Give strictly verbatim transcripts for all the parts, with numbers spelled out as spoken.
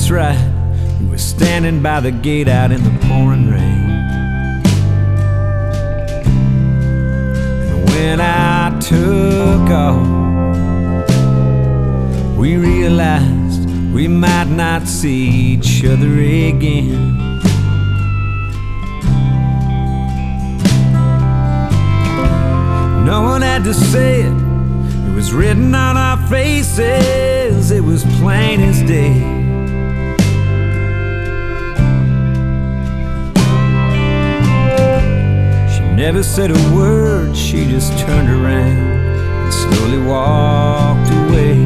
that's right. We were standing by the gate out in the pouring rain. And when I took off, we realized we might not see each other again. No one had to say it, it was written on our faces, it was plain as day. She never said a word, she just turned around and slowly walked away.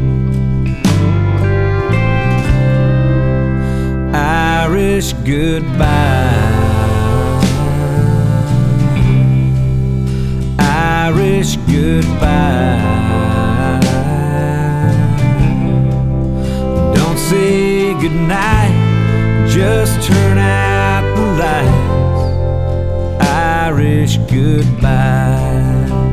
Irish goodbye, Irish goodbye. Don't say goodnight, just turn out the lights. Irish goodbye.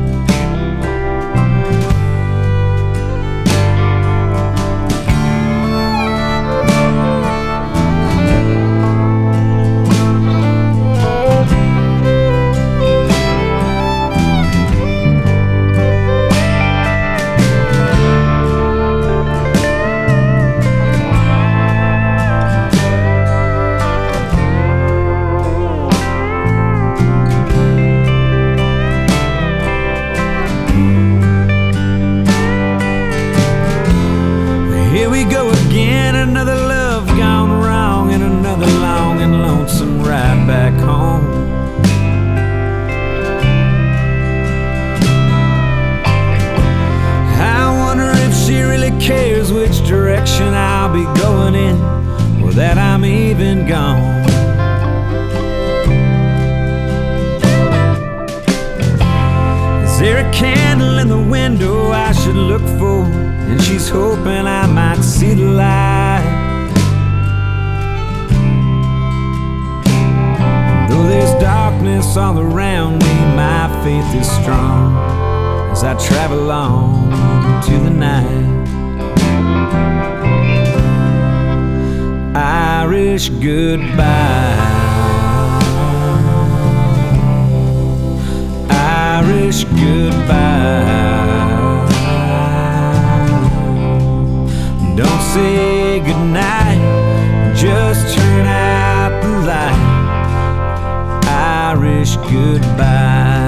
Here we go again, another love gone wrong, and another long and lonesome ride back home. I wonder if she really cares which direction I'll be going in, or that I'm even gone. Is there a candle in the window I should look for? And she's hoping I might see the light. Though there's darkness all around me, my faith is strong as I travel on into the night. Irish goodbye, Irish goodbye. Don't say goodnight, just turn out the light. Irish goodbye.